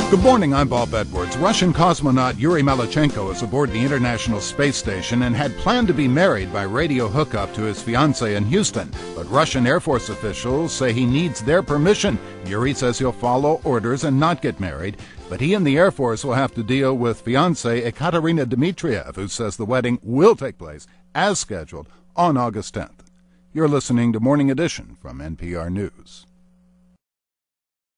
Good morning, I'm Bob Edwards. Russian cosmonaut Yuri Malachenko is aboard the International Space Station and had planned to be married by radio hookup to his fiancée in Houston. But Russian Air Force officials say he needs their permission. Yuri says he'll follow orders and not get married, but he and the Air Force will have to deal with fiancée Ekaterina Dmitriev, who says the wedding will take place, as scheduled, on August 10th. You're listening to Morning Edition from NPR News.